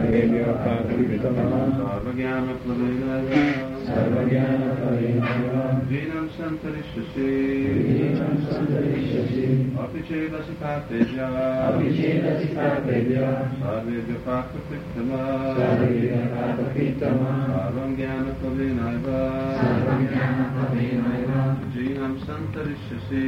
Sarvebhyo Paritama Sarvagyana Pravedaya Sarvagyana Paritama Vinam Santarishasi Apichedasi Papedya Sarvebhyo Pakapitama Sarvagyana Pravedaya Vinam Santarishasi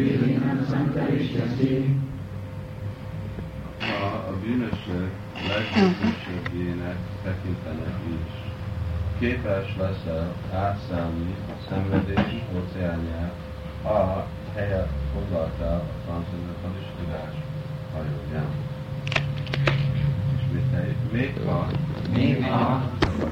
Ha a bűnösök legbűnösebbjének tekintenek is, képes leszel átszállni a szenvedés óceánját, ha helyet foglaltál a transzendentális tudás hajóján. Ismételjük, még ha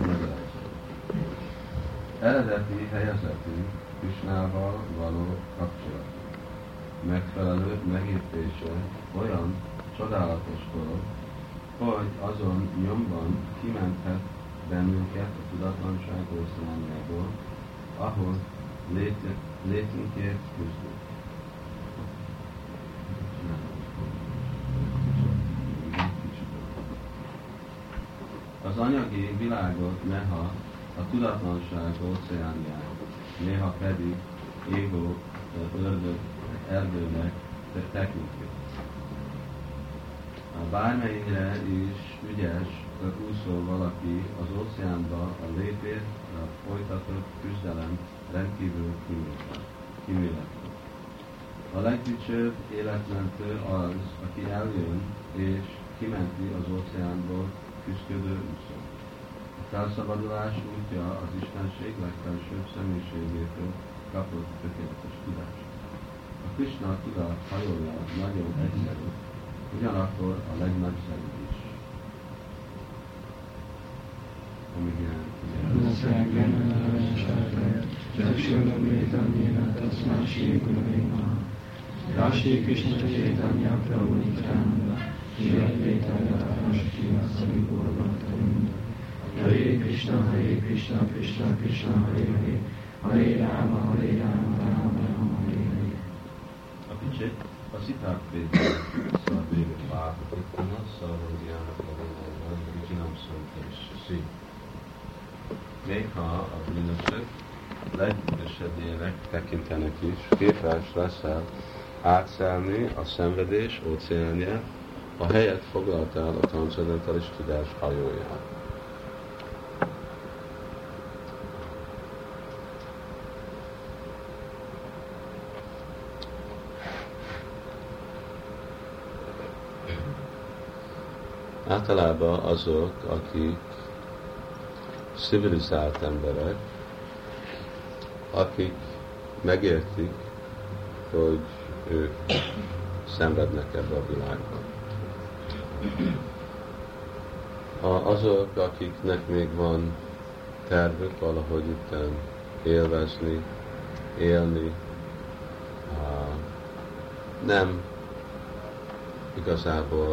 eredeti helyezetünk Krisnával való kapcsolat. Megfelelő megértése olyan csodálatos dolog, hogy azon nyomban kimenthet bennünket a tudatlanság óceánjából, ahol létünkért küzdünk. Az anyagi világot néha a tudatlanság óceánján, néha pedig égó ördög erdőnek tekintjük. Bármennyire is ügyes úszó valaki az óceánba, a létét, a folytatott küzdelem rendkívül kíméletlen. A legdicsőbb életmentő az, aki eljön és kimenti az óceánból küzdködő úszó. A felszabadulás útja az Istenség legfelsőbb személyiségétől kapott tökéletes tudás. A Krishna tudat hajója nagyon egyszerű, ugyanakkor a legnagyszerűbb is. Amíg Rási Krishna Chaitanya Prabhu Nityananda Shri Advaita Gadadhara Shiva Savi Gaura-Bhakta-vrinda Hare Krishna Krishna Krishna Hare Hare Hare Rama Rama Rama Hare Hare. A citák végén Sarvebhyo Pakapitama Sarvagyana Pravedaya Vinam Santarishasi. Még ha a bűnösök legbűnösebbjének tekintenek is, képes leszel átszállni a szenvedés óceánját, a helyet foglaltál a transzendentális tudás hajóján. Általában azok, akik civilizált emberek, akik megértik, hogy ők szenvednek ebbe a világban. Azok, akiknek még van tervük valahogy itten élvezni, élni, nem igazából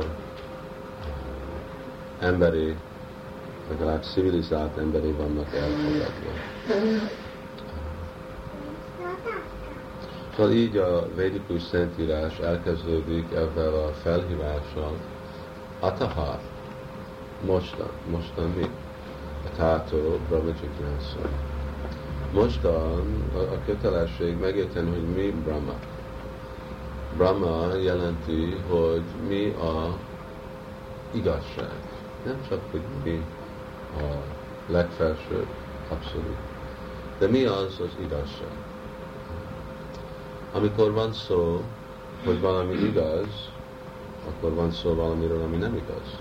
emberi, legalább civilizált emberi vannak elfogadva. Szóval így a védikus szentírás elkezdődik ezzel a felhívással. Ataha, mostan mi? A tátó Brahmacsigyásza. Mostan a kötelesség megérteni, hogy mi Brahma. Brahma jelenti, hogy mi a igazság. Nem csak, hogy mi a legfelsőbb, abszolút. De mi az igazság? Amikor van szó, hogy valami igaz, akkor van szó valamiről, ami nem igaz.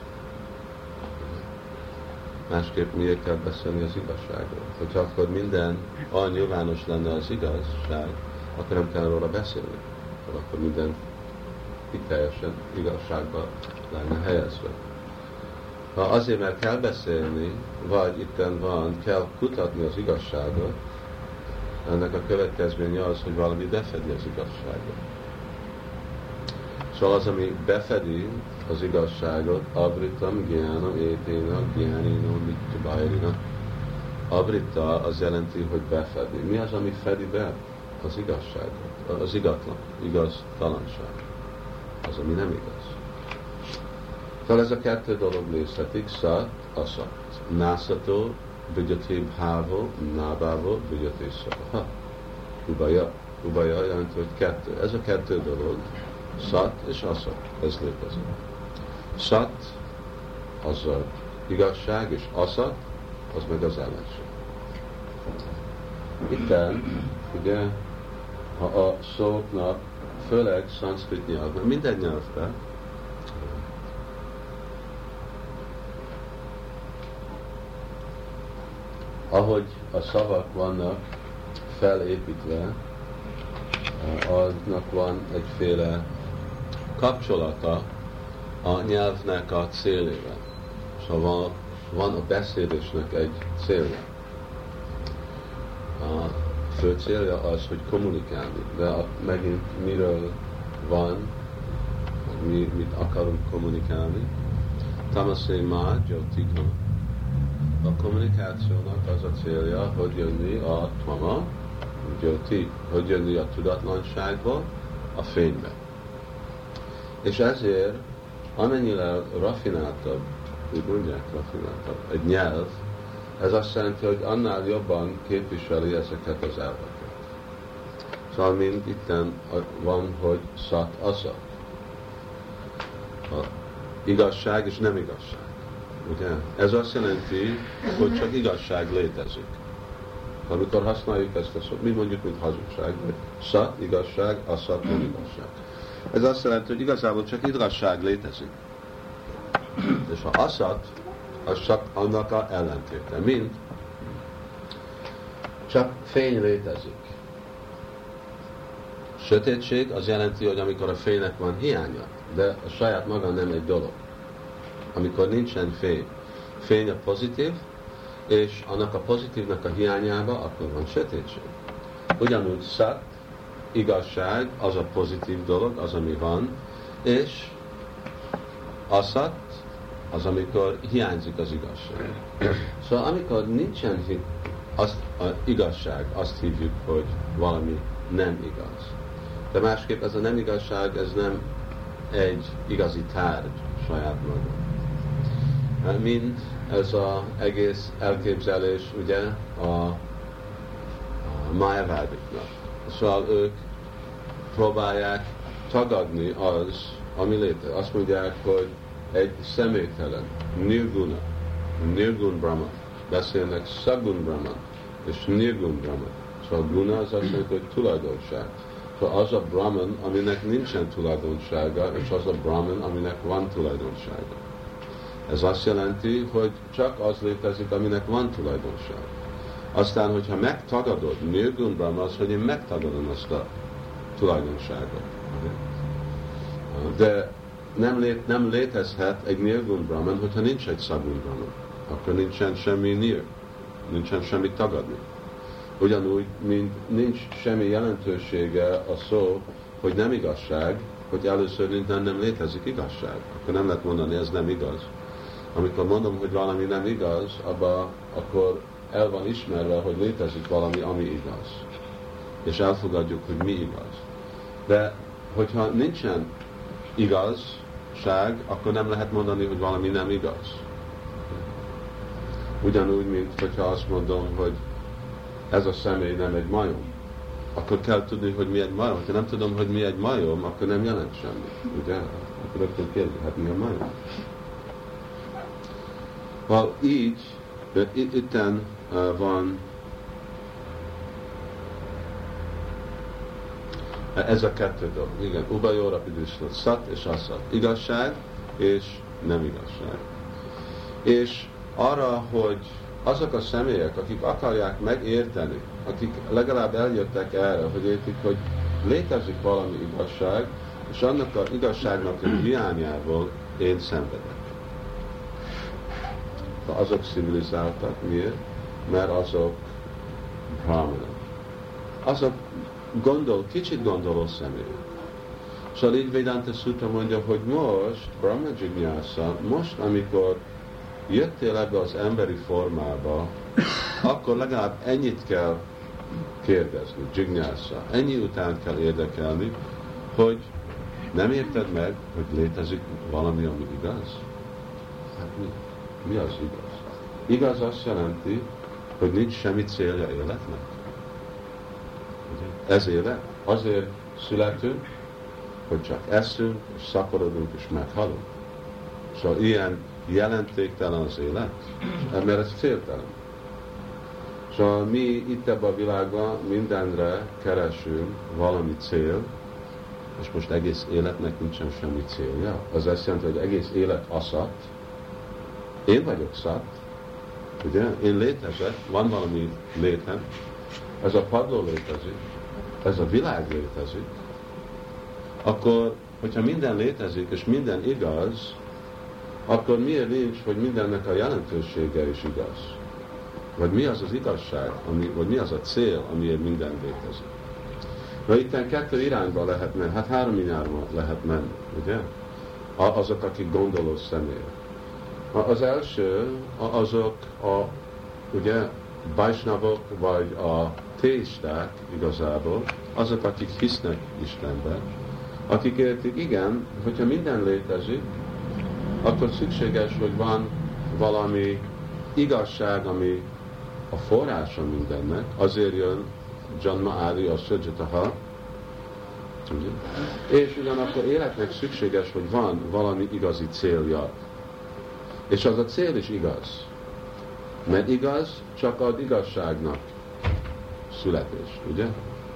Másképp miért kell beszélni az igazságról? Hogyha akkor minden olyan nyilvános lenne az igazság, akkor nem kell róla beszélni. Akkor minden teljesen igazságba lenne helyezve. Ha azért, mert kell beszélni, vagy itten van, kell kutatni az igazságot, ennek a következménye az, hogy valami befedi az igazságot. Szóval az, ami befedi az igazságot, abritam, gyánam, éténa, gyánina, nityabhajrina. Abrita az jelenti, hogy befedi. Mi az, ami fedi be az igazságot? Az igaztalanság. Az, ami nem igaz. Szóval ez a kettő dolog létezik, szat, aszat. Nászato, vigyati bhavo, nábávo, vigyati szabha. Ubaja. Ubaja jelenti, hogy kettő. Ez a kettő dolog, szat és aszat, ez létezik. Szat, az a igazság, és aszat, az meg az ellenség. Itten, ugye, ha a szóknak, főleg szanszkrit nyelvben, minden nyelvben, ahogy a szavak vannak felépítve, aznak van egyféle kapcsolata a nyelvnek a célével. Szóval van a beszélésnek egy célja. A fő célja az, hogy kommunikálni, de megint miről van, mit akarunk kommunikálni. Tamasé má, Jyotika. A kommunikációnak az a célja, hogy jönni a tama, Jyoti, hogy jönni a tudatlanságból a fénybe. És ezért amennyire rafináltabb, úgy mondják, rafináltabb egy nyelv, ez azt jelenti, hogy annál jobban képviseli ezeket az elveket. Szóval mint itten van, hogy szat, aszat. Igazság és nem igazság. Ugye? Ez azt jelenti, hogy csak igazság létezik. Amikor használjuk ezt a szót, mi mondjuk, mint hazugság, vagy szat, igazság, aszat, nem igazság. Ez azt jelenti, hogy igazából csak igazság létezik. És ha aszat, az csak annak a ellentéte. Mint csak fény létezik. Sötétség az jelenti, hogy amikor a fénynek van hiánya, de a saját maga nem egy dolog. Amikor nincsen fény. Fény a pozitív, és annak a pozitívnak a hiányába akkor van sötétség. Ugyanúgy szat, igazság, az a pozitív dolog, az, ami van, és aszat, az, amikor hiányzik az igazság. Szóval amikor nincsen igazság, azt hívjuk, hogy valami nem igaz. De másképp ez a nem igazság, ez nem egy igazi tárgy saját maga. Mind ez az egész elképzelés ugye a májavádiknak. Szóval ők próbálják tagadni az, ami létezik. Azt mondják, hogy egy személytelen, nirgun brahman, beszélnek sagun brahman és nirgun brahman. Szóval guna az azt mondja, hogy tulajdonság. Szóval az a brahman, aminek nincsen tulajdonsága, és az a brahman, aminek van tulajdonsága. Ez azt jelenti, hogy csak az létezik, aminek van tulajdonság. Aztán, hogyha megtagadod, nirgun brahman az, hogy én megtagadom azt a tulajdonságot. De nem létezhet egy nirgun brahman, hogyha nincs egy sagun brahman. Akkor nincsen semmi nir, nincsen semmi tagadni. Ugyanúgy, mint nincs semmi jelentősége a szó, hogy nem igazság, hogy először minden nem létezik igazság. Akkor nem lehet mondani, ez nem igaz. Amikor mondom, hogy valami nem igaz, abba akkor el van ismerve, hogy létezik valami, ami igaz. És elfogadjuk, hogy mi igaz. De hogyha nincsen igazság, akkor nem lehet mondani, hogy valami nem igaz. Ugyanúgy, mint hogyha azt mondom, hogy ez a személy nem egy majom, akkor kell tudni, hogy mi egy majom. Ha nem tudom, hogy mi egy majom, akkor nem jelent semmi. Ugye? Akkor rögtön kérdezik, hát mi a majom? Így, itten van ez a kettő dolog. Igen, Ubajóra Pidisnat, szat és aszat. Igazság és nem igazság. És arra, hogy azok a személyek, akik akarják megérteni, akik legalább eljöttek erre, hogy értik, hogy létezik valami igazság, és annak az igazságnak a hiányából én szenvedek. De azok civilizáltak. Miért? Mert azok brahmanok. Azok kicsit gondoló személyek. Szóval így Vedanta Sutra mondja, hogy most, Brahma Jignasa, most, amikor jöttél ebbe az emberi formába, akkor legalább ennyit kell kérdezni, Jignasa. Ennyi után kell érdekelni, hogy nem érted meg, hogy létezik valami, ami igaz? Hát mi az igaz? Igaz azt jelenti, hogy nincs semmi célja életnek. Ez élet. Azért születünk, hogy csak eszünk, és szaporodunk, és meghalunk. Szóval ilyen jelentéktelen az élet, mert ez céltelen. Szóval mi itt ebben a világban mindenre keresünk valami cél, és most egész életnek nincsen semmi célja. Az azt jelenti, hogy egész élet aszat. Én vagyok szat, ugye? Én létezek, van valami létem, ez a padló létezik, ez a világ létezik, akkor, hogyha minden létezik, és minden igaz, akkor miért nincs, hogy mindennek a jelentősége is igaz? Vagy mi az az igazság, vagy mi az a cél, amiért minden létezik? Na itt kettő irányba lehet menni, hát 3 irányba lehet menni, ugye? Azok, akik gondoló személyek. Az első, azok ugye, bajsnavok, vagy a téisták igazából, azok, akik hisznek Istenben, akik értik, igen, hogyha minden létezik, akkor szükséges, hogy van valami igazság, ami a forrása mindennek, azért jön Janma Adi a Sajataha, és ugyanakkor életnek szükséges, hogy van valami igazi célja. És az a cél is igaz. Mert igaz csak ad igazságnak születés, ugye?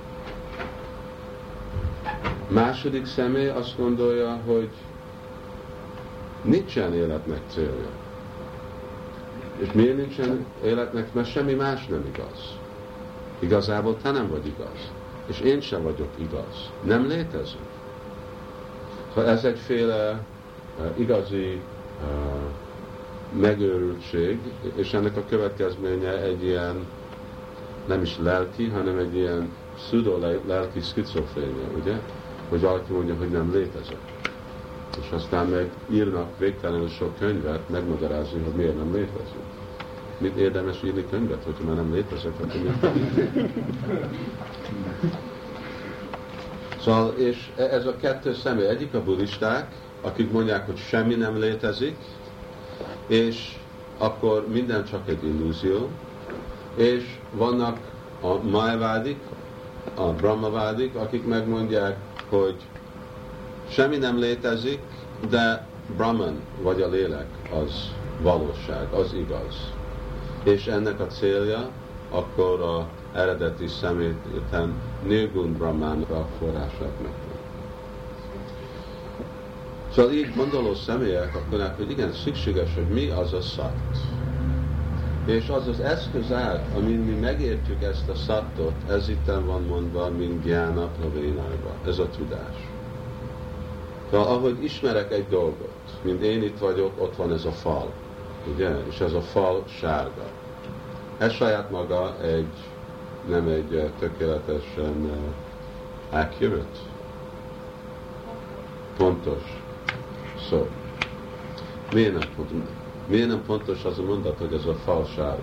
Második személy azt gondolja, hogy nincsen életnek célja. És miért nincsen életnek? Mert semmi más nem igaz. Igazából te nem vagy igaz. És én sem vagyok igaz. Nem létezünk. Szóval ez egyféle igazi megőrültség, és ennek a következménye egy ilyen nem is lelki, hanem egy ilyen pseudo-lelki szkizofrénia, ugye? Hogy valaki mondja, hogy nem létezek. És aztán meg írnak végtelenül sok könyvet, megmagyarázni, hogy miért nem létezünk. Mit érdemes írni könyvet, hogyha már nem létezek, akkor miért? Szóval, és ez a kettő személy. Egyik a buddhisták, akik mondják, hogy semmi nem létezik, és akkor minden csak egy illúzió, és vannak a májvádik, a brahmavádik, akik megmondják, hogy semmi nem létezik, de Brahman, vagy a lélek, az valóság, az igaz. És ennek a célja akkor az eredeti személyten Nirgun Brahmának a forrását megtalálni. Szóval így gondoló személyek akkor mondják, hogy igen, szükséges, hogy mi az a szat. És az az eszköz át, amin mi megértjük ezt a szattot, ez itten van mondva, mint gyána pravénájba. Ez a tudás. Szóval ahogy ismerek egy dolgot, mint én itt vagyok, ott van ez a fal. Ugye? És ez a fal sárga. Ez saját maga nem egy tökéletesen accurate, pontos szó. Miért nem pontos az a mondat, hogy ez a fal sárga?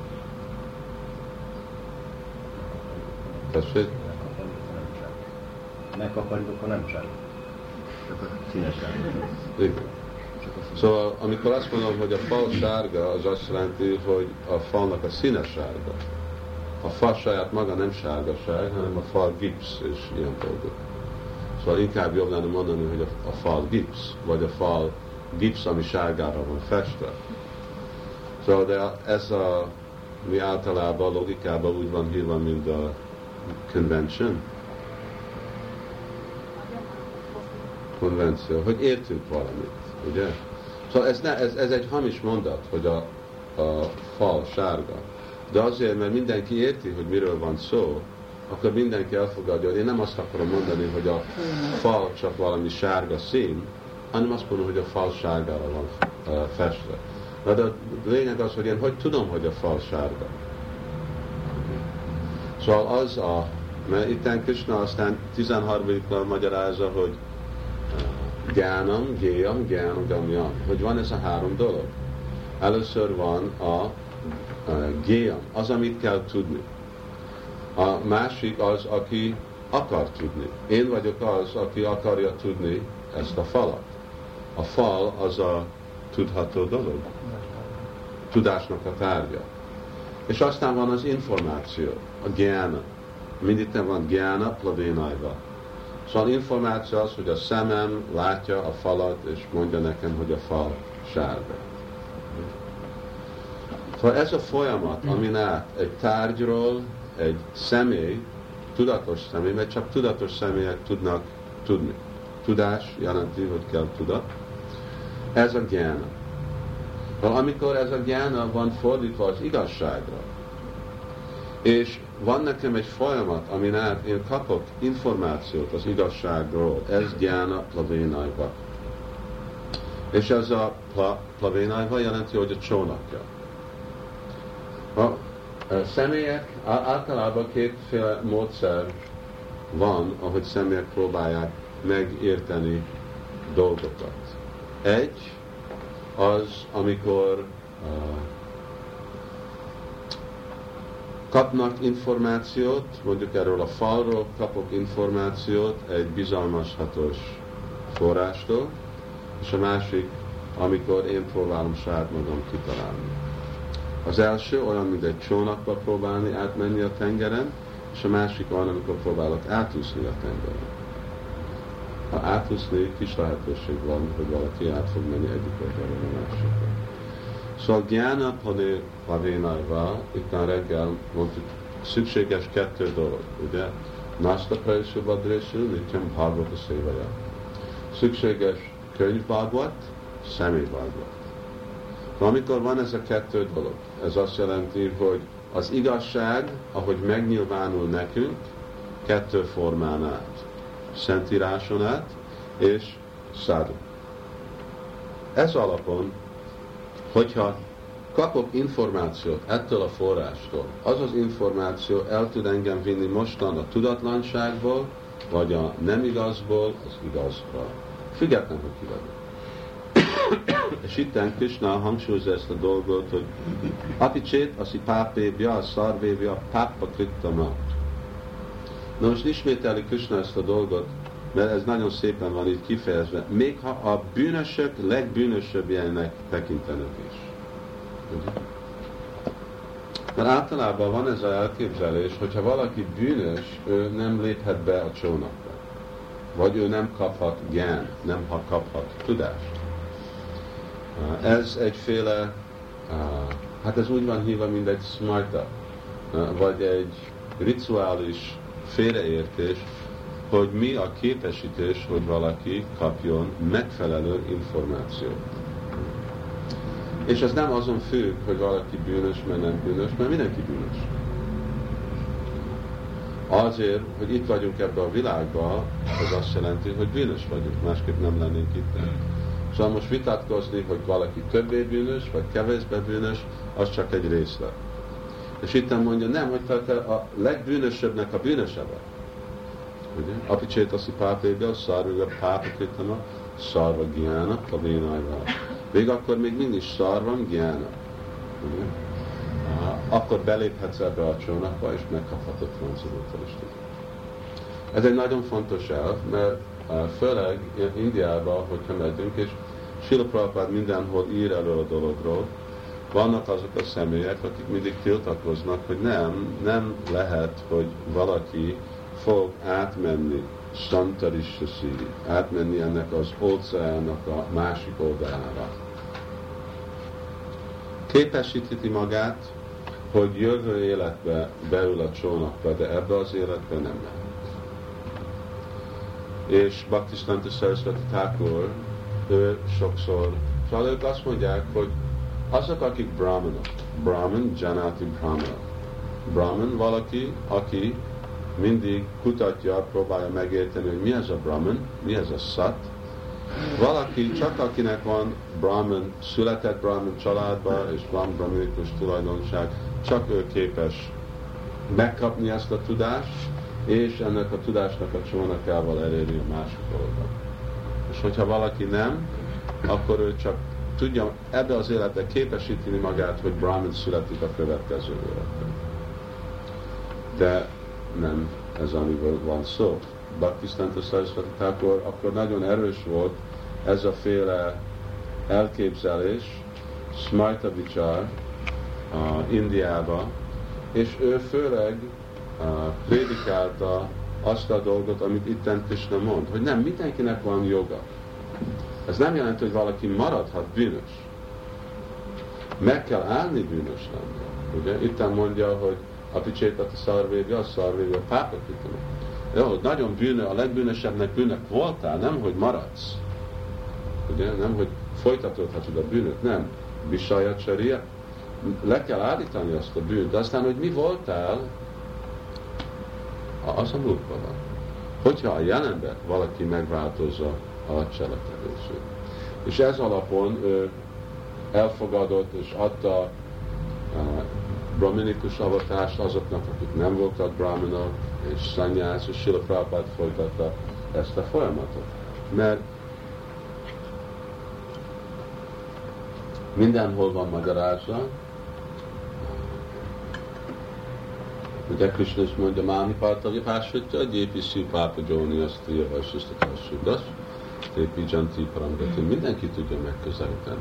Tessék? Megkaparjuk, akkor nem sárga. Csak a színes sárga. Igen. Szóval, amikor azt mondom, hogy a fal sárga, az azt jelenti, hogy a falnak a színe sárga. A fal saját maga nem sárgaság, hanem a fal gipsz és ilyen dolgok. Szóval inkább jobb lenne mondani, hogy a fal gipsz, vagy a fal gipsz, ami sárgára van festve. Szóval, de ez a mi általában logikában úgy van hívva, mint a convention. Konvenció, hogy értünk valamit, ugye? Szóval ez egy hamis mondat, hogy a fal sárga. De azért, mert mindenki érti, hogy miről van szó, akkor mindenki elfogadja, hogy én nem azt akarom mondani, hogy a fal csak valami sárga szín, hanem azt mondom, hogy a fal sárgára van festve. De a lényeg az, hogy én hogy tudom, hogy a fal sárga. Szóval mert itten Krishna aztán 13-kor magyarázza, hogy gyánam, géjam, gyánam, hogy van ez a 3 dolog. Először van a géjam, az, amit kell tudni. A másik az, aki akar tudni. Én vagyok az, aki akarja tudni ezt a falat. A fal az a tudható dolog. Tudásnak a tárgya. És aztán van az információ, a gyána. Mindig van gyána, plavénajva. Szóval információ az, hogy a szemem látja a falat, és mondja nekem, hogy a fal sárga. Szóval ez a folyamat, amin át egy tárgyról egy személy, tudatos személy, mert csak tudatos személyek tudnak tudni. Tudás jelenti, hogy kell tudat. Ez a gyána. Amikor ez a gyána van fordítva az igazságra, és van nekem egy folyamat, amin át én kapok információt az igazságról, ez gyána plavénajva. És ez a plavénajva jelenti, hogy a csónakja. A személyek, általában kétféle módszer van, ahogy személyek próbálják megérteni dolgokat. Egy, az, amikor kapnak információt, mondjuk erről a falról kapok információt egy bizalmashatós forrástól, és a másik, amikor én próbálom saját magam kitalálni. Az első olyan, mint egy csónakba próbálni átmenni a tengeren, és a másik olyan, amikor próbálok átúszni a tengeren. Ha átúszni, kis lehetőség van, hogy valaki át fog menni egyik oldalról a másikra. Szóval gyána plavénajva, itt a reggel mondtuk, szükséges 2 dolog, ugye? Nasta prajsú vadrésú, nityam bhagavata szévaja. Szükséges könyvbhagvat, személybhagvat. Amikor van ez a 2 dolog, ez azt jelenti, hogy az igazság, ahogy megnyilvánul nekünk, 2 formán át. Szentíráson át, és szádu. Ez alapon, hogyha kapok információt ettől a forrástól, az az információ el tud engem vinni mostan a tudatlanságból, vagy a nem igazból az igazba. Független, hogy ki vagyok. És itten Krishna hangsúlyozza ezt a dolgot, hogy apicsét, aszi pápébja, szarvébja, páppa krittama. Na most ismételi Krishna ezt a dolgot, mert ez nagyon szépen van így kifejezve, még ha a bűnösök legbűnösöbbjeinek tekintenek is. Mert általában van ez az elképzelés, hogyha valaki bűnös, ő nem léphet be a csónakba. Vagy ő nem kaphat gyán, nem kaphat tudást. Ez egyféle, hát ez úgy van hívva, mint egy smarta, vagy egy rituális félreértés, hogy mi a képesítés, hogy valaki kapjon megfelelő információt. És ez nem azon függ, hogy valaki bűnös, mert nem bűnös, mert mindenki bűnös. Azért, hogy itt vagyunk ebben a világban, ez azt jelenti, hogy bűnös vagyunk, másképp nem lennénk itt. Szóval most vitatkozni, hogy valaki többé bűnös, vagy kevésbé bűnös, az csak egy részlet. És itt mondja, nem, hogy te a legbűnösebbnek a bűnöse vagy. Ugye? Apicsét aszi pápébja, szarva pápakritana, szarva gyána, plavénajva. Még akkor még mindig szarvam gyána. Akkor beléphetsz ebbe a csónakba, és megkaphatod franciául is. Ez egy nagyon fontos elv, mert főleg Indiában, hogyha megyünk, és Srila Prabhupád mindenhol ír elő a dologról, vannak azok a személyek, akik mindig tiltakoznak, hogy nem lehet, hogy valaki fog átmenni Santarishasi, átmenni ennek az óceánnak a másik oldalára. Képesíti magát, hogy jövő életbe beül a csónakba, de ebbe az életbe nem mehet. És Bhaktisiddhanta Saraswati Thakur, ő sokszor, szóval ők azt mondják, hogy azok, akik brahmanok, Brahman, Janati Brahmana. Brahman valaki, aki mindig kutatja, próbálja megérteni, hogy mi ez a Brahman, mi ez a Sat. Valaki, csak akinek van Brahman, született Brahman családba, és van brahmanikus tulajdonság, csak ő képes megkapni ezt a tudást, és ennek a tudásnak a csónakával elérni a másik oldalon. És hogyha valaki nem, akkor ő csak tudja ebbe az életbe képesíteni magát, hogy Brahman születik a következő életben. De nem ez, amiről van szó. Bhaktisiddhanta Saraswati Thakur akkor nagyon erős volt ez a féle elképzelés, Smarta Vichar Indiába, és ő főleg prédikálta azt a dolgot, amit itten Krishna mond, hogy nem, mindenkinek van joga. Ez nem jelenti, hogy valaki maradhat bűnös. Meg kell állni bűnös lenni. Ugye? Itten mondja, hogy apicsétat a szarvédja, a szarvédja, a pápa kitani. Jó, nagyon a legbűnösebbnek bűnök voltál, nem, hogy maradsz. Ugye? Nem, hogy folytatódhatod a bűnöt, nem. Visajat cseréje. Le kell állítani azt a bűnt, de aztán, hogy mi voltál, az a múltban van. Hogyha a jelenben valaki megváltozza a cselekedését. És ez alapon ő elfogadott és adta brahminikus avatást azoknak, akik nem voltak brahminok, és szanyász, és Srila Prabhupád folytatta ezt a folyamatot. Mert mindenhol van magyarázva, ugye Krishna is mondja, Mámi Pártavja Pásvitya, Gyépi Szípápa Jóni, azt írja, vagy Sisztatássudas, Tépi Janti Paramgati, mindenki tudja megközelíteni.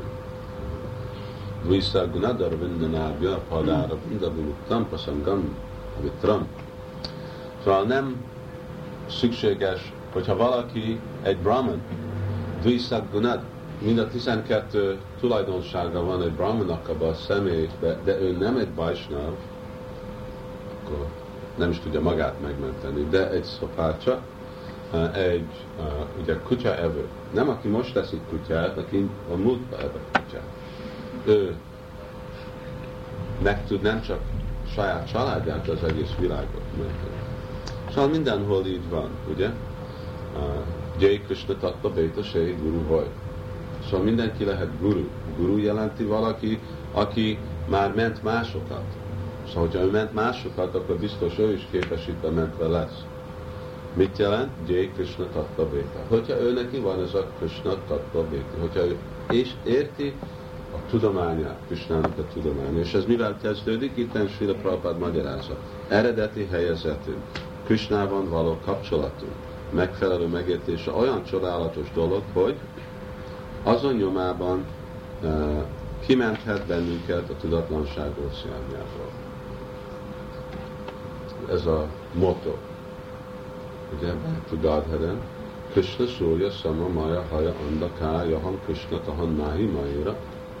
Dvisa Gunadar Vindanábja, Padára Vindavimuttam, Pasangam, Vitram. Szóval nem szükséges, hogyha valaki egy brahman, Dvisa Gunad, mind a 12 tulajdonsága van egy brahmanak abban a személyben, de ő nem egy Vaisnav, akkor nem is tudja magát megmenteni, de egy szopácsa, egy ugye kutyaevő. Nem aki most teszik kutyát, aki a múltban evett kutyát. Ő meg tud nem csak saját családját, de az egész világot menteni. Szóval mindenhol így van, ugye? Jai Krishna Tattva Béta Sei Guru Vaj. Szóval mindenki lehet guru. Guru jelenti valaki, aki már ment másokat. Szóval, hogyha ő ment másokat, akkor biztos ő is képesítve mentve lesz. Mit jelent? Jai Krishna Tattva Béta. Hogyha ő neki van ez a Krishna Tattva Béta, hogyha ő és érti a tudományát, Krishnának a tudománya. És ez mivel kezdődik? Itten Srila Prabhupád magyarázza. Eredeti helyezetünk, Krishnában való kapcsolatunk, megfelelő megértése olyan csodálatos dolog, hogy azon nyomában kimenthet bennünket a tudatlanság óceánjából. Ez a motto. Ugye, to Godhead-en, Krishna Surya Sama Maya Haya Andaká Jaham Krishna Tahan Nahi Mayra.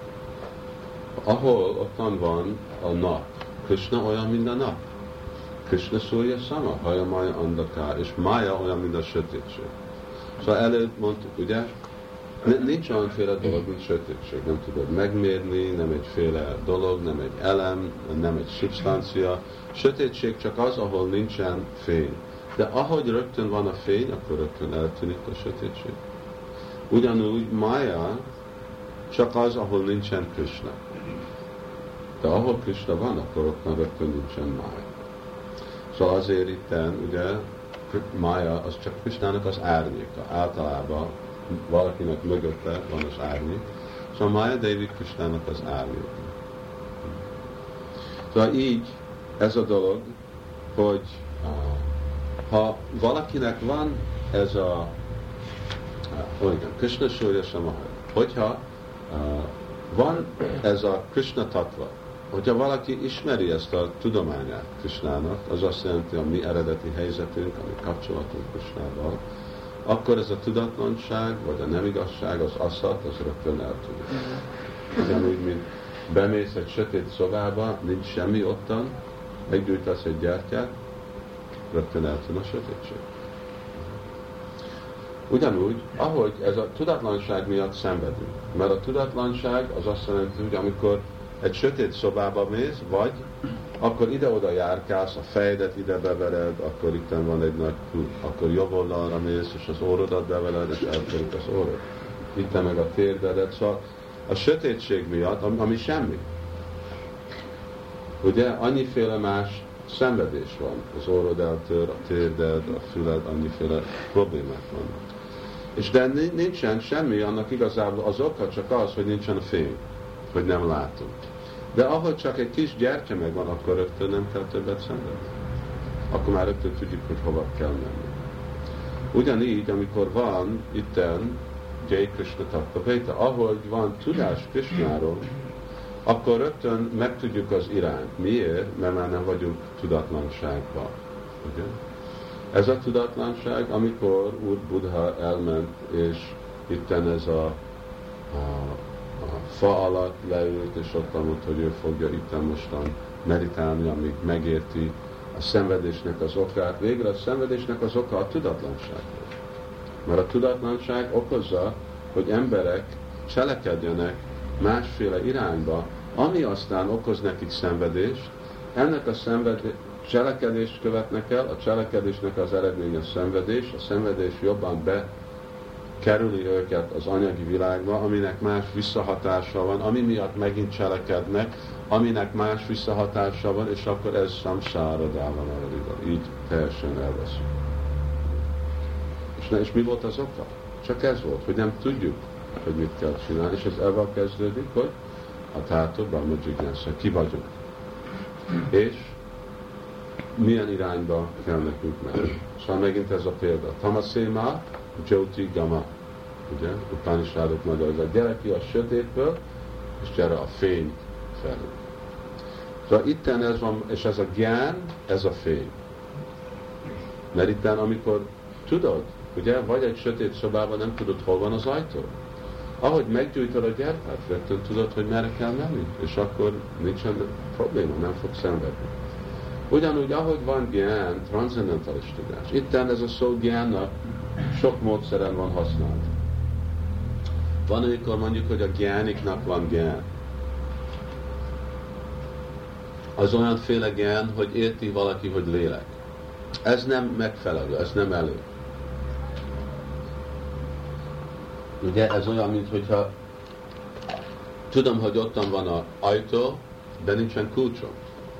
Ahol ottan van a nap. Krishna olyan, mint a nap. Krishna Surya Sama Haya Maya Andaká, és Maya olyan, mint a sötétség. Szóval előbb mondtuk, ugye, nincs olyanféle dolog, mint sötétség. Nem tudod megmérni, nem egyféle dolog, nem egy elem, nem egy szubstancia. Sötétség csak az, ahol nincsen fény. De ahogy rögtön van a fény, akkor rögtön eltűnik a sötétség. Ugyanúgy Maya csak az, ahol nincsen Krishna. De ahol Krishna van, akkor ott rögtön nincsen Maya. Szóval azért itten, ugye, Maya az csak Krishnának az árnyéka. Általában valakinek mögötte van az árnyék. Szóval Maya Devi Krishnának az árnyéka. Szóval így ez a dolog, hogy ha valakinek van ez a Krishna Surya Samahaya, hogyha van ez a Krishna Tattva, hogyha valaki ismeri ezt a tudományát Krishnának, az azt jelenti, a mi eredeti helyzetünk, a mi kapcsolatunk Krishnával, akkor ez a tudatlanság, vagy a nem igazság, az asszat, az rögtön eltűnik. Ugyanúgy, mint bemész egy sötét szobába, nincs semmi ottan, meggyújtasz egy gyertyát, rögtön eltűn a sötétség. Ugyanúgy, ahogy ez a tudatlanság miatt szenvedünk. Mert a tudatlanság az azt jelenti, hogy amikor egy sötét szobába mész, vagy akkor ide-oda járkálsz, a fejedet ide bevered, akkor itt van egy nagy kút, akkor jobb oldalra mész, és az orrodat bevered, és eltörik az orrod. Itt meg a térdedet, szóval a sötétség miatt, ami semmi. Ugye, annyiféle más szenvedés van. Az orrod eltör, a térded, a füled, annyiféle problémák vannak. És de nincsen semmi, annak igazából az oka csak az, hogy nincsen a fény, hogy nem látunk. De ahogy csak egy kis gyertya megvan, akkor rögtön nem kell többet szenvedni. Akkor már rögtön tudjuk, hogy hova kell menni. Ugyanígy, amikor van itten Jai Krishna Tattva Beta, ahogy van tudás Krishnáról, akkor rögtön megtudjuk az irányt. Miért? Mert már nem vagyunk tudatlanságban. Ugye? Ez a tudatlanság, amikor Úr Buddha elment, és itten ez a fa alatt leült, és ott mondta, hogy ő fogja itten mostan meditálni, amíg megérti a szenvedésnek az okát. Végre a szenvedésnek az oka a tudatlanság. Mert a tudatlanság okozza, hogy emberek cselekedjenek másféle irányba, ami aztán okoz nekik szenvedést. Ennek a cselekedést követnek el, a cselekedésnek az eredménye a szenvedés jobban bekerüli őket az anyagi világba, aminek más visszahatása van, ami miatt megint cselekednek, aminek más visszahatása van, és akkor ez samsáradában így teljesen elveszünk. És mi volt az oka? Csak ez volt, hogy nem tudjuk, hogy mit kell csinálni, és ez elvel kezdődik, hogy a Tátó Brahma Jignása, ki vagyunk. És milyen irányba kell nekünk menni. Szóval megint ez a példa. Tamasema, Jyoti Gama. Ugye? Upanishadok magyarul. Gyere ki a sötétből, és gyere a fény felé. Szóval itten ez van, és ez a gyán, ez a fény. Mert itten, amikor tudod, ugye, vagy egy sötét szobában nem tudod, hol van az ajtó. Ahogy meggyújtod a gyertyát, rögtön tudod, hogy merre kell menni, és akkor nincsen probléma, nem fog szenvedni. Ugyanúgy, ahogy van gyán, transzendentális tudás. Itten ez a szó gyánnak sok módszeren van használva. Van, amikor mondjuk, hogy a gyániknak van gyán. Az olyanféle gyán, hogy érti valaki, hogy lélek. Ez nem megfelelő, ez nem elég. Ugye ez olyan, mintha tudom, hogy ottan van az ajtó, de nincsen kulcsom.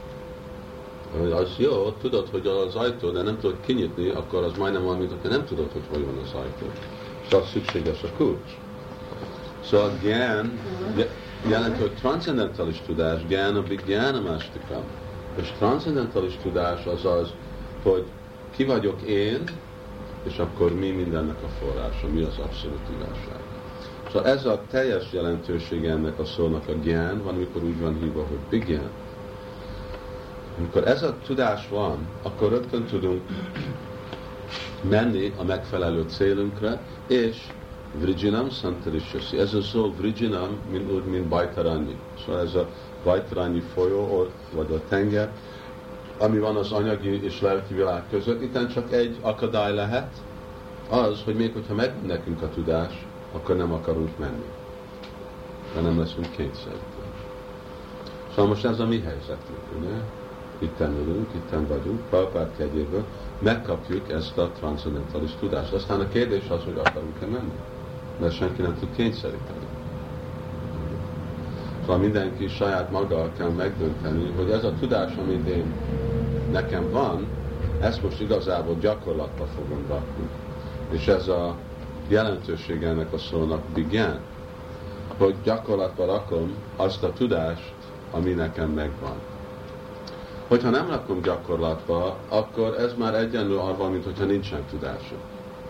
Az jó, tudod, hogy az ajtó, de nem tudod kinyitni, akkor az majdnem olyan, mintha nem tudod, hogy hol van az ajtó. Szóval szükséges a kulcs. Szóval gyán jelenti, hogy transzendentális tudás, gyána gyána mástikam. És transzendentális tudás az az, hogy ki vagyok én, és akkor mi mindennek a forrása, mi az abszolút igazság. Szóval ez a teljes jelentősége ennek a szónak a gyán, van, amikor úgy van hívva, hogy bigyán. Amikor ez a tudás van, akkor rögtön tudunk menni a megfelelő célunkra, és Vrijinam Santarishasi. Ez a szó Vrijinam, mint Bajtaranyi. Szóval ez a Bajtaranyi folyó, vagy a tenger, ami van az anyagi és lelki világ között. Itten csak egy akadály lehet, az, hogy még hogyha megvan nekünk a tudás, akkor nem akarunk menni. De nem leszünk kényszerítve. Szóval most ez a mi helyzetünk, ugye? Itten ülünk, itten vagyunk, Prabhupád kegyéből, megkapjuk ezt a transzendentális tudást. Aztán a kérdés az, hogy akarunk-e menni. Mert senki nem tud kényszeríteni. Szóval mindenki saját maga kell megdönteni, hogy ez a tudás, amit nekem van, ezt most igazából gyakorlatba fogom rakni. És ez a jelentőség ennek a szónak bigyán, hogy gyakorlatba rakom azt a tudást, ami nekem megvan. Hogyha nem rakom gyakorlatba, akkor ez már egyenlő arra, mint hogyha nincsen tudásom.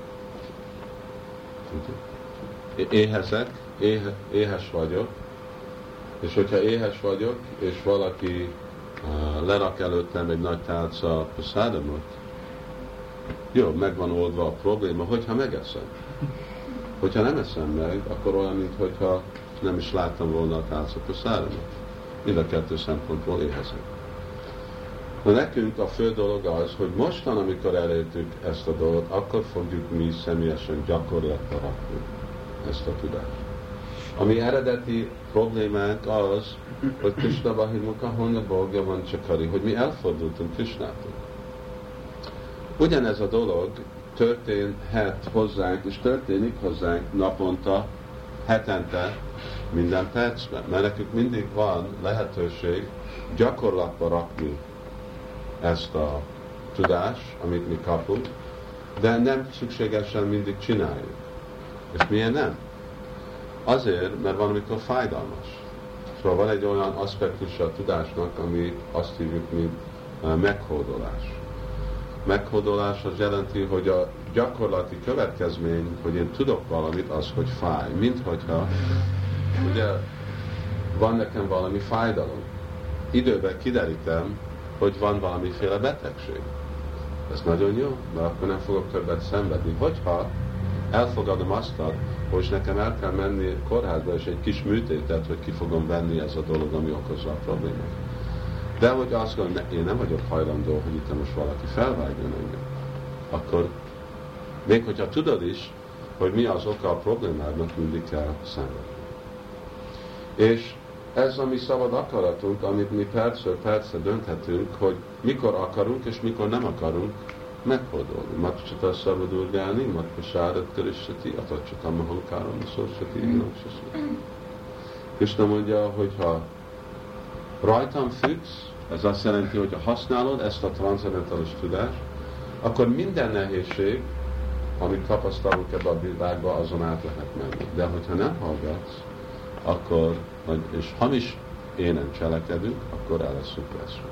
Éhezek, éhes vagyok, és hogyha éhes vagyok, és valaki lerak előttem egy nagy tálca prasadamot, jó, megvan oldva a probléma, hogyha megeszem. Hogyha nem eszem meg, akkor olyan, mintha nem is láttam volna a tálca prasadamot. Mind a kettő szempontból éhezek. Na nekünk a fő dolog az, hogy mostan, amikor elértük ezt a dolgot, akkor fogjuk mi személyesen gyakorlatba rakni ezt a tudást. Ami eredeti problémánk az, hogy Krishna Bahimuka Honda Bhogya van Csakari, hogy mi elfordultunk Krishnától. Ugyanez a dolog történhet hozzánk, és történik hozzánk naponta, hetente, minden percben. Mert nekünk mindig van lehetőség gyakorlatba rakni ezt a tudást, amit mi kapunk, de nem szükségesen mindig csináljuk. És miért nem? Azért, mert van, amikor fájdalmas. Szóval van egy olyan aspektus a tudásnak, ami azt hívjuk, mint meghódolás. meghódolás az jelenti, hogy a gyakorlati következmény, hogy én tudok valamit, az, hogy fáj. Mint hogyha, ugye, van nekem valami fájdalom. Időben kiderítem, hogy van valamiféle betegség. Ez nagyon jó, mert akkor nem fogok többet szenvedni. Hogyha elfogadom azt, hogy nekem el kell menni kórházba, és egy kis műtétet, hogy ki fogom venni ez a dolog, ami okozza a problémát. De hogy azt gondolom, én nem vagyok hajlandó, hogy itt most valaki felvágjon engem, akkor még hogyha tudod is, hogy mi az oka a problémádnak, mindig kell szenvedni. És ez a mi szabad akaratunk, amit mi percről percre dönthetünk, hogy mikor akarunk és mikor nem akarunk meghódolni. Matcsata szabadulgálni, matpasárat körösseti, atacsatamma halkáron szorsseti, ínaksosati. Krishna mondja, hogy ha rajtam függsz, ez azt jelenti, hogy ha használod ezt a transzendentális tudást, akkor minden nehézség, amit tapasztalunk ebbe a világba, azon át lehet menni. De hogyha nem hallgatsz, akkor, és hamis énen cselekedünk, akkor el leszünk veszve.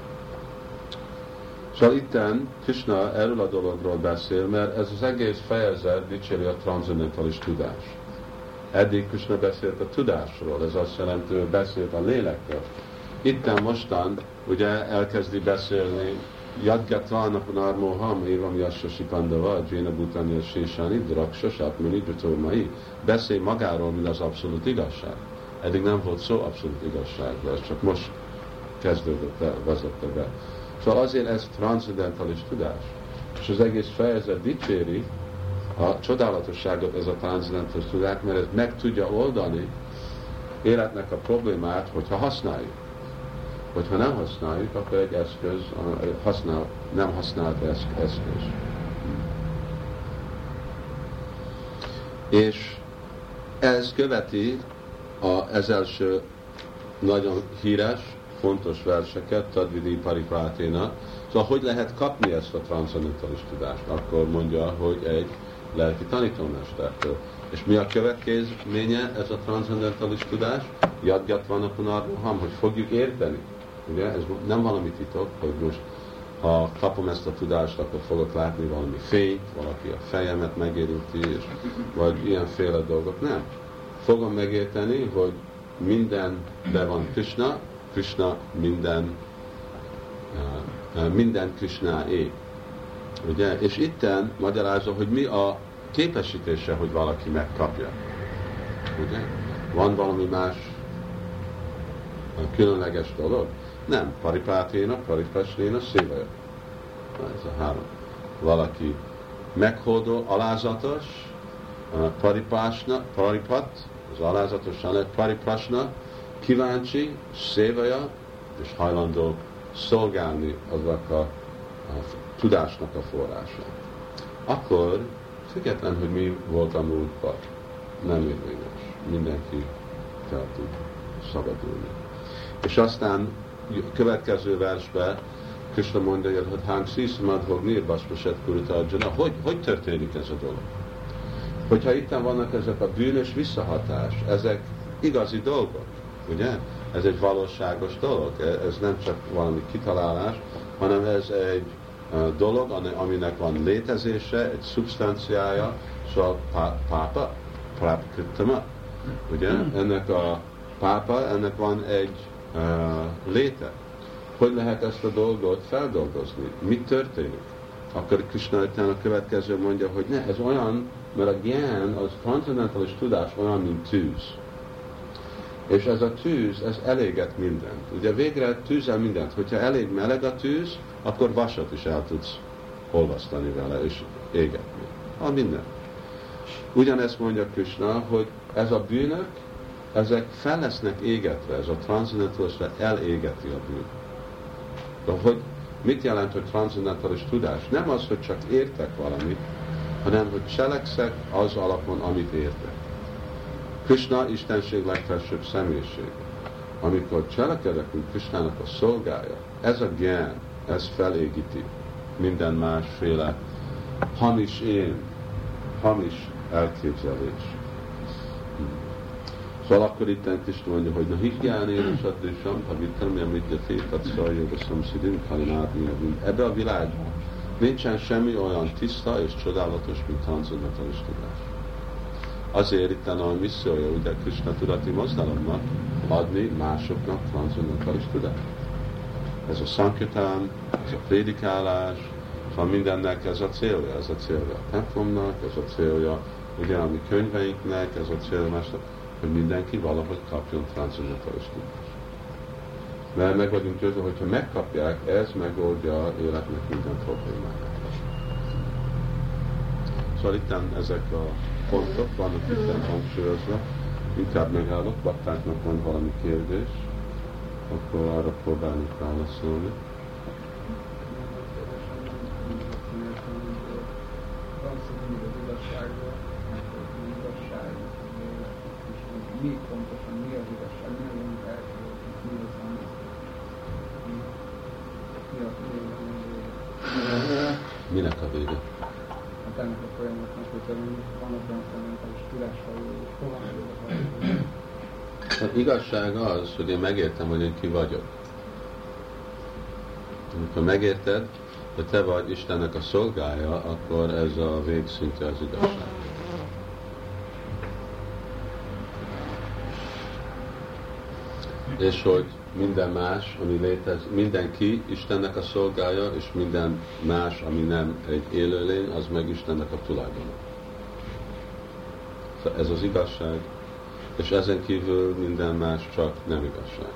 Szóval itten Krishna erről a dologról beszél, mert ez az egész fejezet dicséri a transzendentális tudást. Eddig Krishna beszélt a tudásról, ez azt jelenti, hogy beszélt a lélekről. Itten mostan ugye elkezdi beszélni Yadgatva Narmoham Évam Yassasi Pandava, Jéna Bhutanya Sésani, Draksas, Atmani, Dutomai. Beszélj magáról, mint az abszolút igazság. Eddig nem volt szó abszolút igazságról, ez csak most kezdődött el, vezette be. Szóval azért ez transzendentális tudás. És az egész fejezet dicséri a csodálatosságot ez a transzendentális tudás, mert ez meg tudja oldani életnek a problémát, hogyha használjuk. Hogyha nem használjuk, akkor egy eszköz, nem használt eszköz. És ez követi ez első nagyon híres, fontos verseket, Tadvidi Paripráténa. Szóval hogy lehet kapni ezt a transzendentális tudást? Akkor mondja, hogy egy lelki tanítómestertől. És mi a következménye ez a transzendentális tudás? Yadgatva Narmoham, hogy fogjuk érteni. Ugye? Ez nem valami titok, hogy most ha kapom ezt a tudást, akkor fogok látni valami fényt, valaki a fejemet megérinti, és, vagy ilyenféle dolgok. Nem. Fogom megérteni, hogy mindenben van Krishna, Krishna minden Krishnáé. Ugye? És itten magyarázza, hogy mi a képesítése, hogy valaki megkapja. Ugye? Van valami más különleges dolog? Nem. Paripáténa, paripasnéna, szévaja. Ez a három. Valaki meghódol, alázatos, paripat, az alázatos, paripasna, kíváncsi, szévaja, és hajlandó szolgálni azok a tudásnak a forrása. Akkor, független, hogy mi volt a múltban, nem érvényes. Mindenki fel tud szabadulni. És aztán következő versben Krishna mondja, hogy hangszíszamadhog nirbaszpaset kurita, hogy történik ez a dolog? Hogyha itten vannak ezek a bűnös visszahatás, ezek igazi dolgok, ugye? Ez egy valóságos dolog, ez nem csak valami kitalálás, hanem ez egy dolog, aminek van létezése, egy szubstanciája, szóval pápa, prápkrittama, ugye? Ennek a pápa, ennek van egy léte. Hogy lehet ezt a dolgot feldolgozni? Mi történik? Akkor Krishna a következő mondja, hogy ne, ez olyan, mert a gyán, az transzendentális tudás olyan, mint tűz. És ez a tűz, ez eléget mindent. Ugye végre tűzzel mindent. Hogyha elég meleg a tűz, akkor vasat is el tudsz olvasztani vele, és égetni. Minden. Ugyanezt mondja Krishna, hogy ez a bűnök, ezek fel lesznek égetve, ez a transzendentális elégeti a bűn. De hogy mit jelent, hogy transzendentális tudás? Nem az, hogy csak értek valamit, hanem, hogy cselekszek az alapon, amit értek. Krishna Istenség legfelsőbb személyiség. Amikor cselekedek, mint Krishnának a szolgája, ez a gyán, ez felégíti minden másféle hamis én, hamis elképzelés. Szóval akkor itt Krishna mondja, hogy na higgyán én és adésam, ha vittem, amit a tétat szaljóba szomszidin, kalinátni. Ebbe a világban Nincsen semmi olyan tiszta és csodálatos, mint transzendentális tudás. Azért itt a missziója, ugye Krishna tudati mozdalomnak adni másoknak transzendentális tudást. Ez a sankirtán, ez a prédikálás, szóval mindennek ez a célja. Ez a célja a templomnak, ez a célja ugye a mi könyveinknek, ez a célja másnak, hogy mindenki valahogy kapjon transzendentális tudást. Mert meg vagyunk győzve, hogyha megkapják, ez megoldja életnek minden problémáját. Szóval itten ezek a pontok vannak itten hangsúlyozva. Inkább megállok, baktáknak van valami kérdés, akkor arra próbálunk válaszolni. Mi pontosan, mi az igazság, mi az munkás, mi az Minek a vége? Hát ennek a folyamatnak, hogyha vannak olyan szemmentális tudással, és hova Az igazság az, hogy én megértem, hogy én ki vagyok. Amikor megérted, hogy te vagy Istennek a szolgája, akkor ez a végszintje az igazság. És hogy minden más, ami létezik, mindenki Istennek a szolgája, és minden más, ami nem egy élőlény, az meg Istennek a tulajdona. Szóval ez az igazság, és ezen kívül minden más csak nem igazság.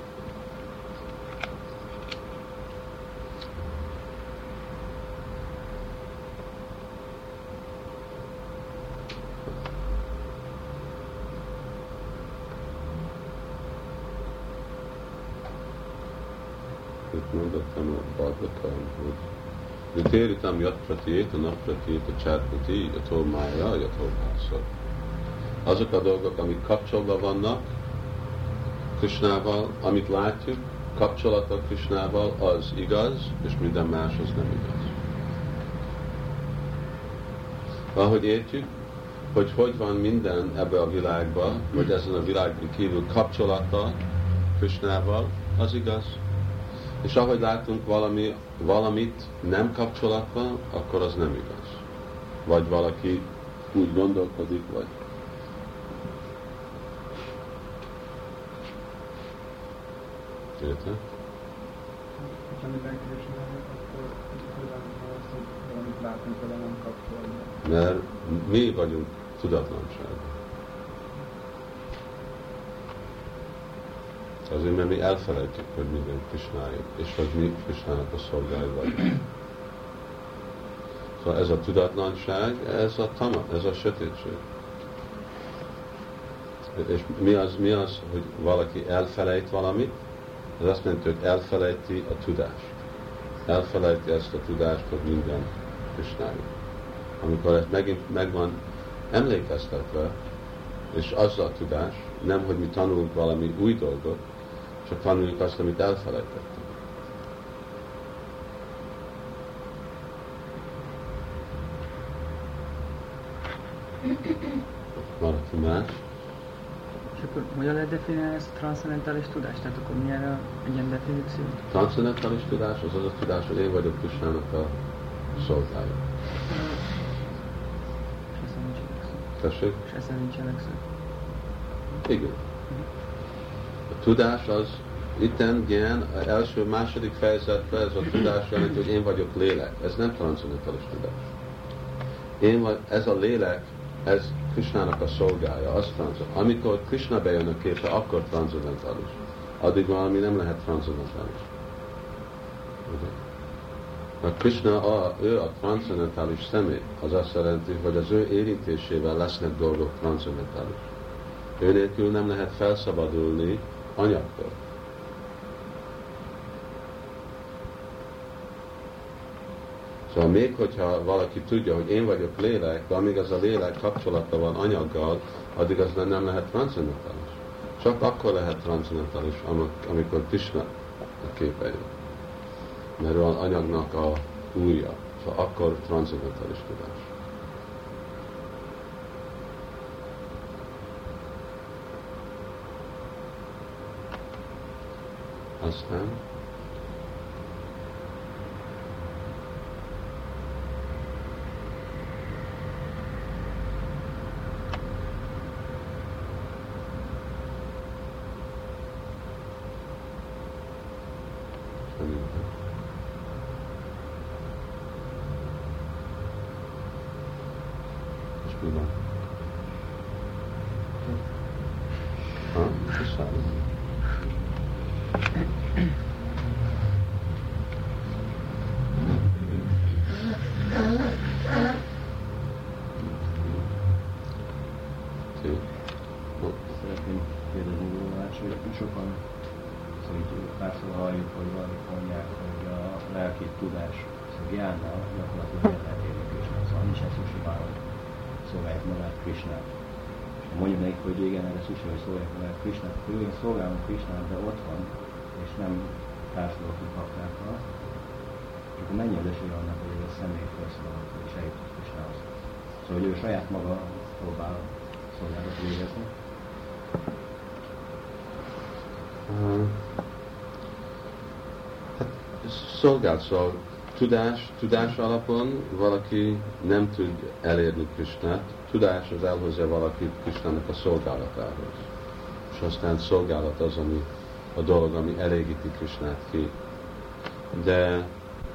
Itt mondottam a Bhagavatam, hogy Vitéritam jatpratiét, a nappratiét, a csárprati, a tolmája, a tolmászor. Azok a dolgok, amik kapcsolatban vannak Krishnával, amit látjuk, kapcsolata Krishnával, az igaz, és minden más az nem igaz. Ahogy értjük, hogy van minden ebbe a világban, vagy ezen a világon kívül kapcsolata Krishnával, az igaz. És ahogy látunk valamit nem kapcsolatban, akkor az nem igaz. Vagy valaki úgy gondolkodik, vagy érted? Ha mindenki is csináljuk, akkor tudom azt, hogy valamit látunk vele nem kapcsolatban. Mert mi vagyunk tudatlanságban. Azért, mert mi elfelejtjük, hogy minden Krisnáé, és hogy mi Krisnának a szolgái vagyunk. Szóval ez a tudatlanság, ez a tama, ez a sötétség. És mi az, hogy valaki elfelejt valamit? Ez azt jelenti, hogy elfelejti a tudást. Elfelejti ezt a tudást, hogy minden Krisnáé. Amikor ez megint meg van emlékeztetve, és az a tudás, nem, hogy mi tanulunk valami új dolgot, csak tanuljuk azt, amit elfelejtettünk. Valaki más? És akkor hogyan lehet definiálni ezt a transzcendentális tudást? Tehát akkor milyen egy ilyen definíció? Transzcendentális tudás az az a tudás, hogy én vagyok Krisnának a szolgája. És ezen nincs eleksző. Tessék? És ezen nincs eleksző. Igen. A tudás az, itten ilyen, első, második fejezetben ez a tudás jelenti, hogy én vagyok lélek. Ez nem transzcendentális tudás. Ez a lélek, ez Krisnának a szolgája, az transzcendentális. Amikor Krishna bejön a képre, akkor transzcendentális. Addig valami nem lehet transzcendentális. Mert Krishna, ő a transzcendentális személy, az azt jelenti, hogy az ő érintésével lesznek dolgok transzcendentális. Ő nélkül nem lehet felszabadulni anyagtól. Szóval még hogyha valaki tudja, hogy én vagyok lélek, de amíg az a lélek kapcsolata van anyaggal, addig az nem lehet transzcendentális. Csak akkor lehet transzcendentális, amikor Krishna a képe jön. Mert ő az anyagnak a úrja. Szóval akkor transzcendentális tudás. Aztán minden. És mi van? Köszönöm. Szeretném kérdezni Gurulás, hogy sokan szerintük párszor halljuk, hogy valamit mondják, hogy a lelki tudás gyánnal gyakorlatilag el lehet érni Krisnát. Szóval nincsen szükség arra, hogy szolgálják magát Krisnát. És mondjuk nekik, hogy igen, erre szükség, hogy szolgálják magát Krisnát. Igen, szolgálunk Krisnát, de ott van, és nem társadalmi baktákkal. És akkor mennyi az esély annak, hogy ez a személy felszólalt, és eljutott Krisnához. Szóval, hogy ő saját maga próbál szolgálatot végezni. Szóval tudás alapon valaki nem tud elérni Krisnát, tudás az elhozza valakit Krisnának a szolgálatához. És aztán szolgálat az, ami a dolog, ami elégíti Krisnát ki. De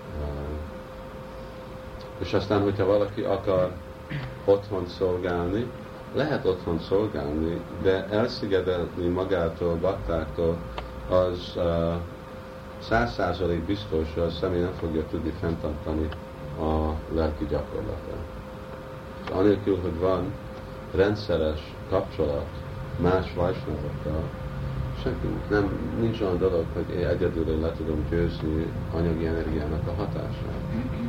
és aztán, hogyha valaki akar otthon szolgálni, lehet otthon szolgálni, de elszigetelni magától, baktáktól, az 100% biztos, hogy a személy nem fogja tudni fenntartani a lelki gyakorlatát. Anélkül, hogy van rendszeres kapcsolat más vajsnavokkal, nincs olyan dolog, hogy én egyedül le tudom győzni anyagi energiának a hatását.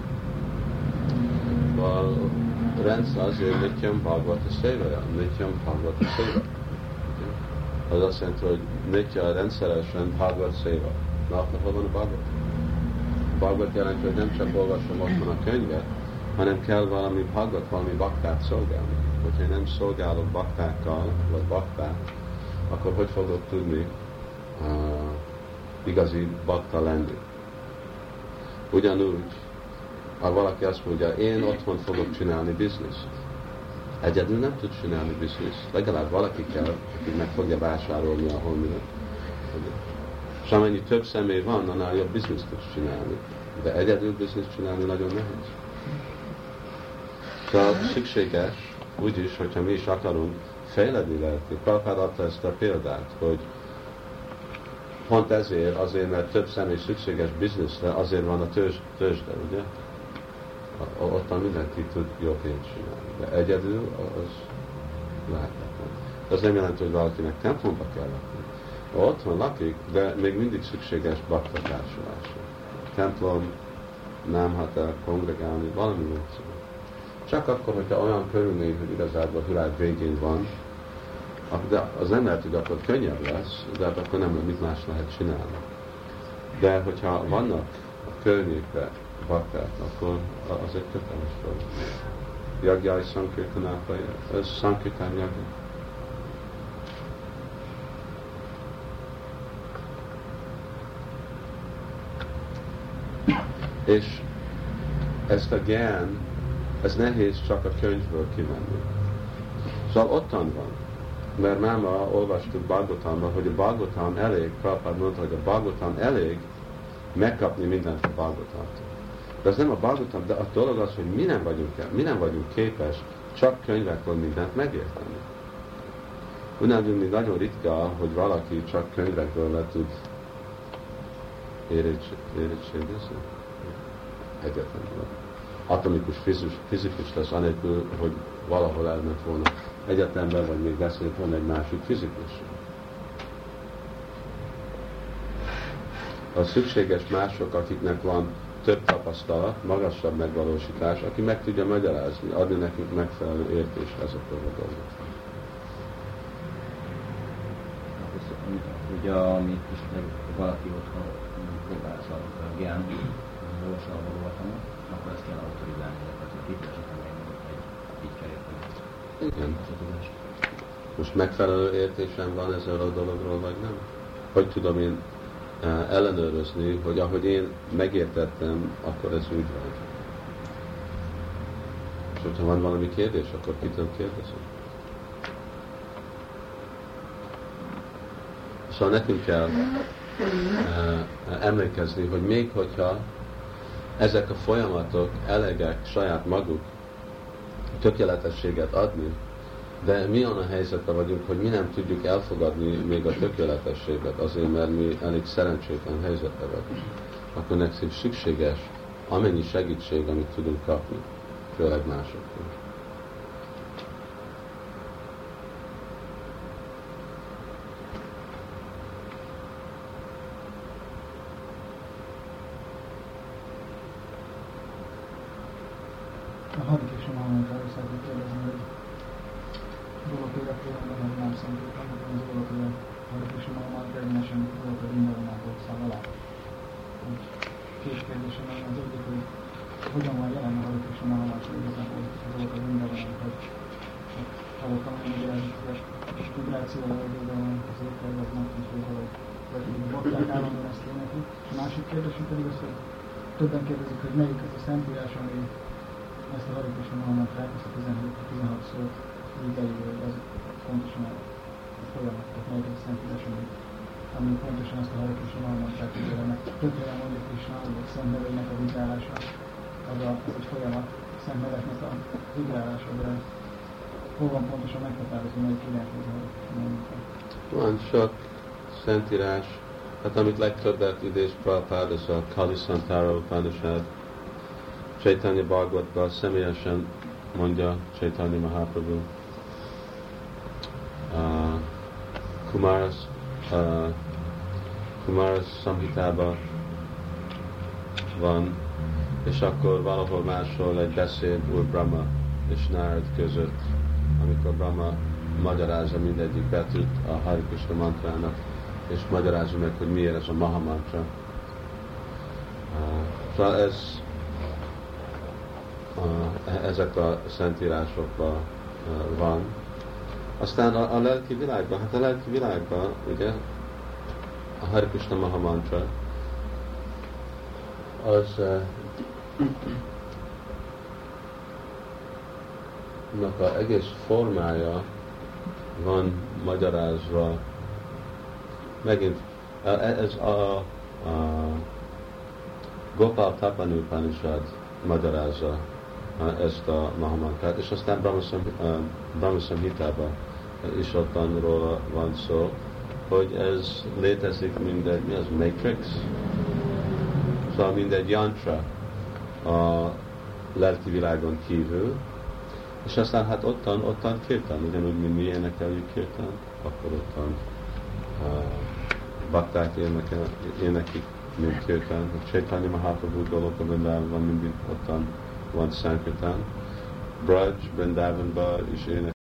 A rendszer azért Nityam Bhagavata Sevaja, Nityam Bhagavata Seva. Az azt jelenti, hogy Nitya rendszeresen Bhagavad Seva. Hol van a Bhagavad? Bhagavad jelenti, hogy nem csak olvasom otthon a könyvet, hanem kell valami Bhagavad, valami baktát szolgálni. Hogyha én nem szolgálok baktákkal, vagy baktát, akkor hogy fogok tudni igazi bakta lenni? Ugyanúgy, ha valaki azt mondja, én otthon fogok csinálni bizniszt. Egyedül nem tud csinálni bizniszt. Legalább valaki kell, aki meg fogja vásárolni a honnan. És amennyi több személy van, annál jobb bizniszt tudsz csinálni. De egyedül bizniszt csinálni nagyon nehéz. Szóval szükséges, úgyis, hogyha mi is akarunk fejledni lelki. Prabhupád adta ezt a példát, hogy pont azért, mert több személy szükséges bizniszre, azért van a tőzsde, ugye? Ottan mindenki tud jó pénzt csinálni. De egyedül az lehetetlen. Ez nem jelenti, hogy valakinek templomba kell lakni. Otthon lakik, de még mindig szükséges bakta társulásra. Templom nem hat el kongregálni, valami módszer. Csak akkor, hogyha olyan körülmény, hogy igazából a világ végén van, de az nem lehet, hogy akkor könnyebb lesz, de hát akkor nem mit más lehet csinálni. De hogyha vannak a környékben bakták, akkor az egy köteles dolog. Jagjai Sankirtanápa, ez Sankirtán jagja. És ezt a gyán, ez nehéz csak a könyvből kivenni. Szóval ottan van. Mert már ma olvastuk Bhagavatamban, hogy a Bhagavatam elég, Prabhupád mondta, hogy a Bhagavatam elég megkapni mindent a Bhagavatamtól. De az nem a Bhagavatam, de a dolog az, hogy mi nem vagyunk képes csak könyvekből mindent megérteni. Ugyanúgy nagyon ritka, hogy valaki csak könyvekből le tud érettségizni. Egyetemben. Atomikus fizikus lesz, anélkül, hogy valahol elment volna egyetemben, vagy még beszélt volna egy másik fizikus. A szükséges mások, akiknek van több tapasztalat, magasabb megvalósítás, aki meg tudja magyarázni, adni nekünk megfelelő értést ezekről a dolgokról. Ugye, amit is valaki otthon próbál szalni a gyán, olvasva a Bhagavatamot, akkor ezt kell autorizálni, hogy képesítem meg, hogy így kell érteni. Igen. Most megfelelő értésem van ezzel a dologról, vagy nem? Hogy tudom én ellenőrizni, hogy ahogy én megértettem, akkor ez úgy van. És hogyha van valami kérdés, akkor kitől kérdezem? Szóval nekünk kell emlékezni, hogy még hogyha ezek a folyamatok elegek saját maguk tökéletességet adni, de mi olyan a helyzetben vagyunk, hogy mi nem tudjuk elfogadni még a tökéletességet, azért mert mi elég szerencsétlen helyzetben vagyunk. Akkor nekünk szükséges amennyi segítség, amit tudunk kapni, főleg másoktól. A Hare Krishna Mahamantráról szeretnék kérdezni, hogy Golokőre például nem szemléltem, hogy az Golokőre Hare Krishna Mahamantra egyenesen Golokőre Vrindavanától száll alá. Két kérdésem van, az egyik, hogy hogyan van jelen a Hare Krishna Mahamantra igazából az Golokőre Vrindavanán, hogy hallottam, hogy magyarázatot, a vibrációval, hogy az étel, az nem tudja, hogy bakták állandóan ezt énekli. És a másik kérdésem pedig az, hogy többen kérdezik, hogy melyik az a szentírás, ami ezt a Hare Krishna Mahamantrát, ezt a 16 szót így leírja, az pontosan a folyamat, tehát melyik az a szentírás, ami pontosan ezt a Hare Krishna Mahamantrát írja meg. Több helyen mondja Krishna, hogy a szent nevének a vibrálása, az egy folyamat, a szent neveknek a vibrálása, de hol van pontosan meghatározva, melyik írás az a Hare Krishna Mahamantrát? Van sok szentírás, hát amit legtöbbet idéz Prabhupád, az a Kali Santara Upanishad, Chaitanya Bhagavata személyesen mondja Chaitanya Mahaprabhu. Kumaras Samhitában van, és akkor valahol máshol egy beszéd Úr Brahma és Nárad között, amikor Brahma magyarázza mindegyik betűt a Hare Krishna mantrának, és magyarázza meg, hogy miért ez a Maha mantra. Szóval ezek a szentírásokban van. Aztán a lelki világban, hát a lelki világban, ugye, a Hare Krishna Maha mantra, az az egész formája van magyarázva. Megint ez a Gopal Tapani Upanishad magyarázza ezt a Mahamantrát, és aztán Brahma Samhitában is ottan róla van szó, hogy ez létezik mindegy, mi az, matrix? Szóval mindegy yantra a lelki világon kívül, és aztán hát ottan kirtan, ugyanúgy, mint mi énekeljük kirtan, akkor ottan bakták énekik, mint kirtan. Chaitanya Mahaprabhu Goloka Vrindában van mindig ottan van Sankirtan. Braj, Vrindavanban is ének